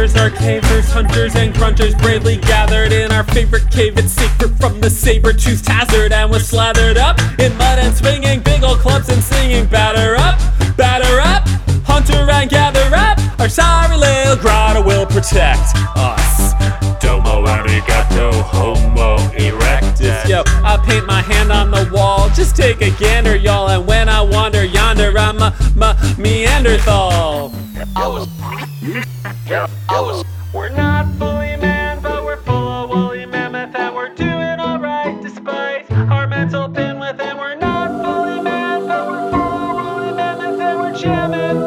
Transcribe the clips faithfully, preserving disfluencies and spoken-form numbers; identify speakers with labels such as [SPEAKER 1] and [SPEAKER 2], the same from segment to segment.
[SPEAKER 1] hunters, our cavers, hunters and grunters bravely gathered in our favorite cave. It's secret from the saber-toothed hazard, and was slathered up in mud and swinging big old clubs and singing, batter up, batter up, hunter and gather up. Our sorry little grotto will protect us. Domo arigato, homo erectus. Yo, I paint my hand on the wall, just take a gander, y'all. And when I wander yonder, I'm a, ma, Neanderthal.
[SPEAKER 2] I was, I was, we're not fully man, but we're full of woolly mammoth, and we're doing alright despite our mental bandwidth. And we're not fully man, but we're full of woolly mammoth, and we're jamming.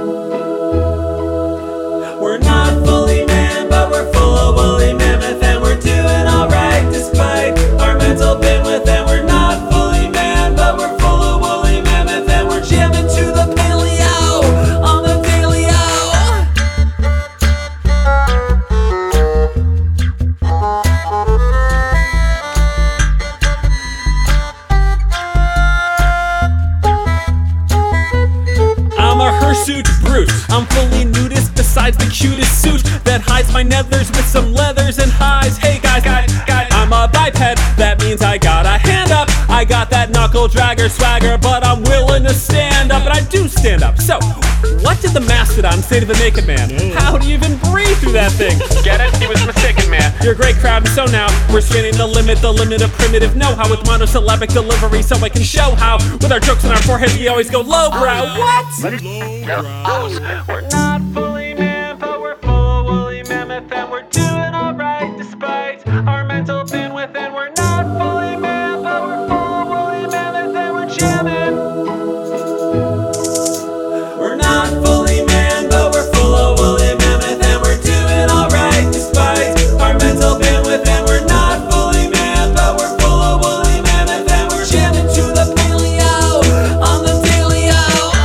[SPEAKER 1] We're not fully man, but we're full of woolly mammoth, and we're doing alright despite our mental bandwidth. And we're not fully man, but we're full of woolly mammoth, and we're jamming to the paleo on the paleo. I'm a hirsute brute, I'm fully nudist besides the cutest suit that hides my nethers with some leathers and highs. Hey guys, guys, guys, I'm a biped, that means I got a hand up. I got that knuckle dragger swagger, but I'm willing to stand up, and I do stand up. So, what did the mastodon say to the naked man? How do you even breathe through that thing?
[SPEAKER 2] Get it? He was mistaken, man.
[SPEAKER 1] You're a great crowd, and so now we're spinning the limit, the limit of primitive know-how with monosyllabic delivery, so I can show how with our jokes on our foreheads we always go lowbrow. What?
[SPEAKER 2] We're not fully man, but we're full of woolly mammoth, and we're doing alright despite our mental bandwidth. And we're not fully man, but we're full of woolly mammoth, and we're jamming.
[SPEAKER 1] We're not fully man, but we're full of woolly mammoth, and we're doing alright despite our mental bandwidth. And we're not fully man, but we're full of woolly mammoth, and we're jamming to the paleo on the paleo.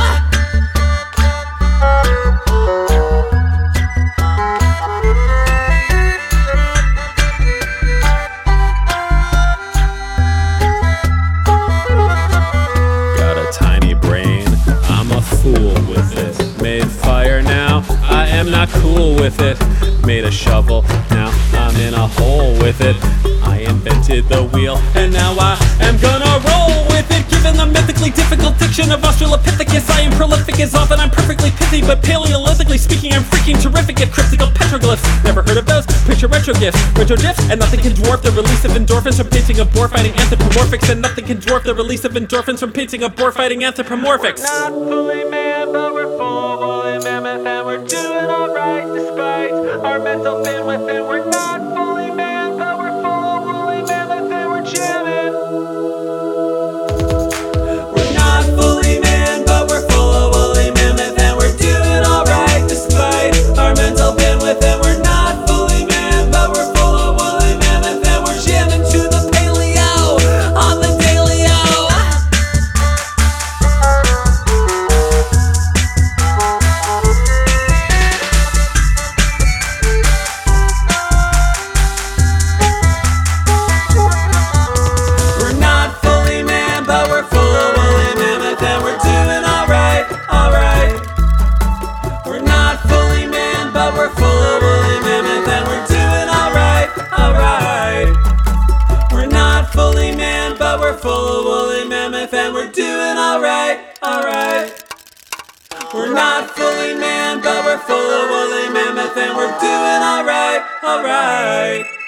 [SPEAKER 1] Got a tiny brain, I'm a fool with it. Made fire, now I am not cool with it. Made a shovel, now I'm in a hole with it. I invented the wheel, and now I am gonna roll with it. Given the mythically difficult diction of Australopithecus, I am prolific as often I'm perfectly pithy, but paleolithically speaking I'm freaking terrific at cryptical petroglyphs. Never heard of those? Picture retro gifs, retro gifs, and nothing can dwarf the release of endorphins from painting a boar fighting anthropomorphics, and nothing can dwarf the release of endorphins from painting a boar fighting anthropomorphics.
[SPEAKER 2] Not fully man, but we're full of woolly mammoth, and we're doing alright despite our mental bandwidth. And we're not fully man, but we're full of woolly mammoth, and we're jamming.
[SPEAKER 1] We're not fully man, but we're full of woolly mammoth, and we're doing alright despite our mental bandwidth. And we're not fully man, but we're full of woolly mammoth, and we're jamming to the paleo on the paleo. We're not fully man, but we're full of woolly mammoth, and we're doing alright, alright. We're not fully man, but we're full of woolly mammoth, and we're doing alright, alright. We're not fully man, but we're full of woolly mammoth, and we're doing alright, alright. We're not fully man, but we're full of woolly mammoth, and we're doing alright, alright.